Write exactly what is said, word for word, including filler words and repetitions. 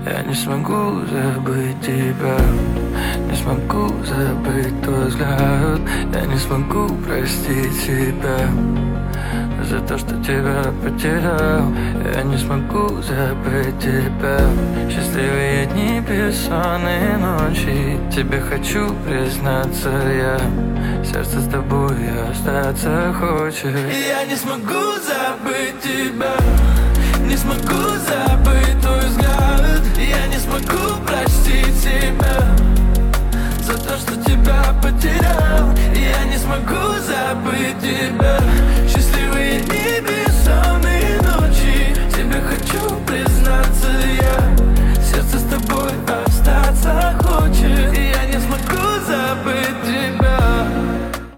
Я не смогу забыть тебя, не смогу забыть твой взгляд. Я не смогу простить себя за то, что тебя потерял. Я не смогу забыть тебя. Счастливые дни, бессонные ночи, тебе хочу признаться я. Сердце с тобой остаться хочет. Я не смогу забыть тебя, не смогу забыть твой взгляд. Я не смогу простить себя за то, что тебя потерял. Я не смогу забыть тебя.